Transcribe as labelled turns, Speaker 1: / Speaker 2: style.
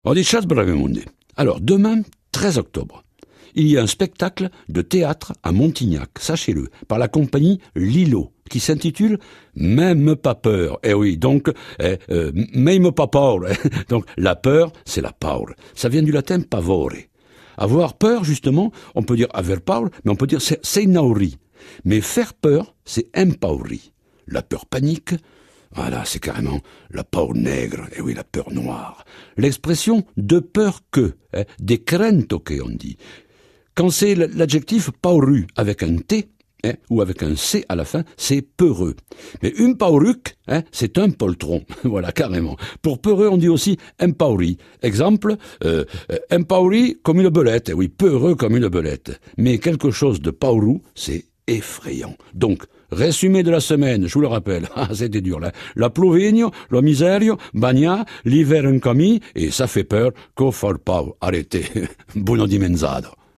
Speaker 1: Odichat Bravemundi. Alors, demain, 13 octobre, il y a un spectacle de théâtre à Montignac, sachez-le, par la compagnie Lilo, qui s'intitule « Même pas peur ». Eh oui, donc, même pas peur. Donc, la peur, c'est la paure. Ça vient du latin pavore. Avoir peur, justement, on peut dire aver paur, mais on peut dire c'est nauri. Mais faire peur, c'est empauri. La peur panique, voilà, c'est carrément la peur nègre, et oui, la peur noire. L'expression « de peur que », des crento que on dit. Quand c'est l'adjectif pauru avec un T, ou avec un C à la fin, c'est peureux. Mais une pauruc, c'est un poltron. Voilà, carrément. Pour peureux, on dit aussi empauri. Exemple, empauri comme une belette. Oui, peureux comme une belette. Mais quelque chose de pauru, c'est effrayant. Donc, résumé de la semaine, je vous le rappelle, c'était dur là. La pluvigno, la miserio, bagna, l'hiver incami, et ça fait peur, qu'au fort pas arrêter. Buono dimenzado.